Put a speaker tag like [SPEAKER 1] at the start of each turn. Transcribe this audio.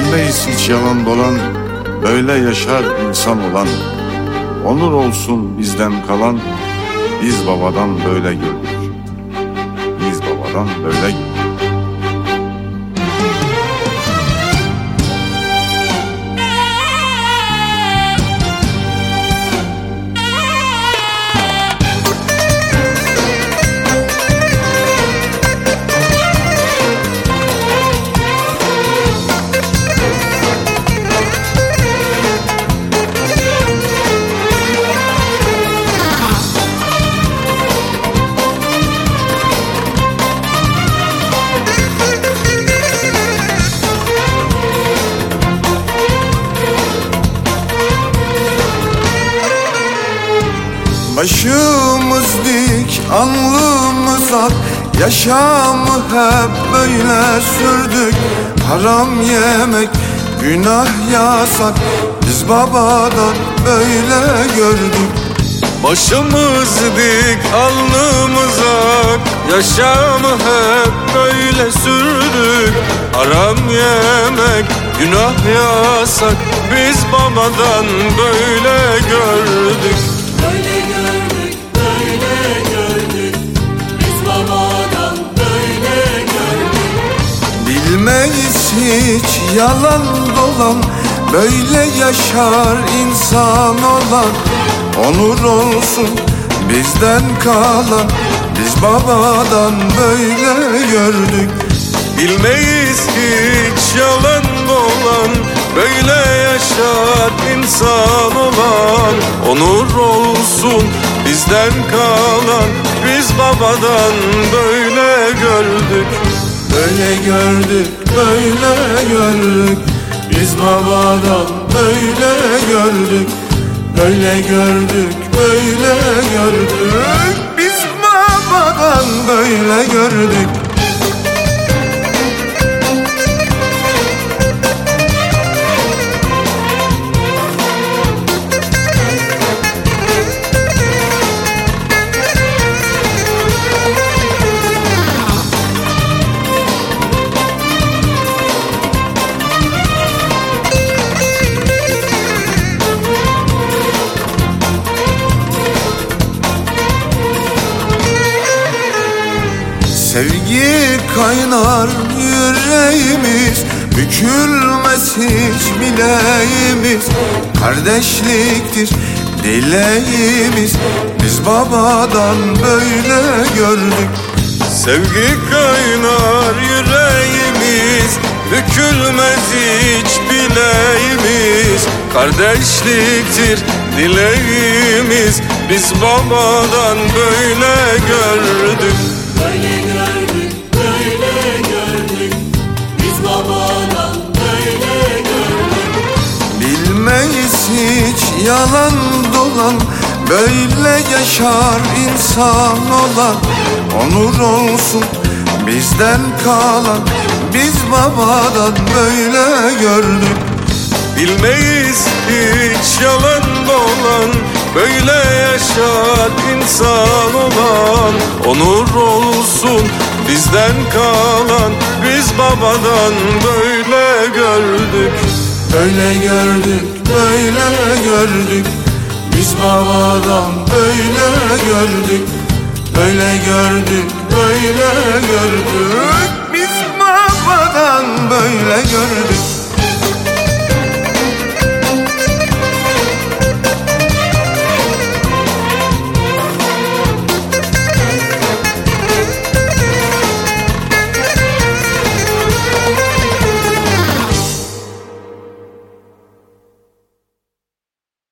[SPEAKER 1] Bilmeyiz hiç yalan dolan, böyle yaşar insan olan. Onur olsun bizden kalan, biz babadan böyle gördük. Biz babadan böyle gördük. Başımız dik, alnımız ak, yaşamı hep böyle sürdük. Haram yemek, günah yasak, biz babadan böyle gördük.
[SPEAKER 2] Başımız dik, alnımız ak, yaşamı hep böyle sürdük. Haram yemek, günah yasak, biz babadan böyle gördük.
[SPEAKER 3] Böyle gördük, böyle gördük, biz babadan böyle gördük.
[SPEAKER 1] Bilmeyiz hiç yalan dolan, böyle yaşar insan olan. Onur olsun bizden kalan, biz babadan böyle gördük.
[SPEAKER 2] Bilmeyiz hiç yalan dolan, böyle yaşar insan olan. Onur olsun bizden kalan, biz babadan böyle gördük.
[SPEAKER 1] Böyle gördük, böyle gördük, biz babadan böyle gördük. Böyle gördük, böyle gördük, biz babadan böyle gördük. Sevgi kaynar yüreğimiz, bükülmez hiç bileğimiz. Kardeşliktir dileğimiz, biz babadan böyle gördük.
[SPEAKER 2] Sevgi kaynar yüreğimiz, bükülmez hiç bileğimiz. Kardeşliktir dileğimiz, biz babadan böyle gördük.
[SPEAKER 3] Böyle gördük, böyle gördük, biz babadan böyle gördük.
[SPEAKER 1] Bilmeyiz hiç yalan dolan, böyle yaşar insan olan. Onur olsun bizden kalan, biz babadan böyle gördük.
[SPEAKER 2] Bilmeyiz hiç yalan dolan, böyle yaşar insan olan. Onur olsun bizden kalan, biz babadan böyle gördük.
[SPEAKER 1] Böyle gördük, böyle gördük, biz babadan böyle gördük. Böyle gördük, böyle gördük.